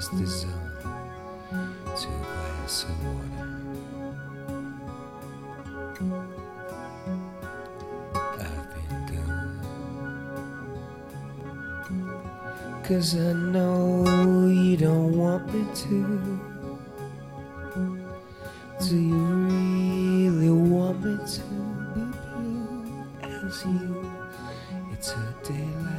just dissolve to a glass of water. I've been good, 'cause I know you don't want me to. Do you really want me to be blue as you? It's a day like